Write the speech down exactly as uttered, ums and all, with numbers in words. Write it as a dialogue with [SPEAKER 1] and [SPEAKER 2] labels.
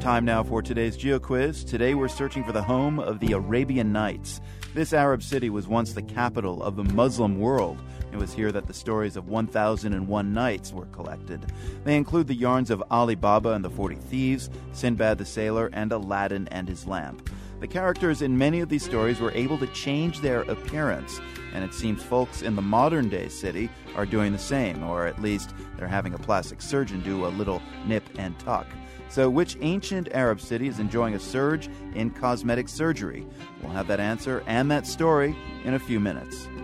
[SPEAKER 1] Time now for today's GeoQuiz. Today we're searching for the home of the Arabian Nights. This Arab city was once the capital of the Muslim world. It was here that the stories of one thousand and one Nights were collected. They include the yarns of Ali Baba and the Forty Thieves, Sinbad the Sailor, and Aladdin and his lamp. The characters in many of these stories were able to change their appearance, and it seems folks in the modern-day city are doing the same, or at least they're having a plastic surgeon do a little nip and tuck. So which ancient Arab city is enjoying a surge in cosmetic surgery? We'll have that answer and that story in a few minutes.